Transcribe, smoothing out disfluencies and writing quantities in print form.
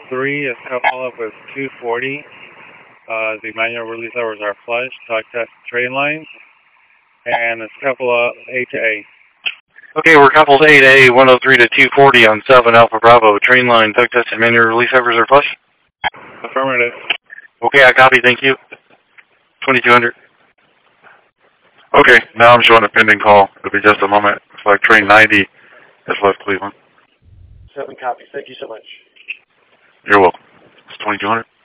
3 is coupled up with 240. The manual release levers are flush. Talk test train lines. And it's coupled up A to A. Okay, we're coupled A to A, 103 to 240 on 7 Alpha Bravo. Train line, tug test, and manual release levers are flush? Affirmative. Okay, I copy, thank you. 2200. Okay, now I'm showing a pending call. It'll be just a moment. It's like train 90 has left Cleveland. 7 copies. Thank you so much. You're welcome. It's 2200.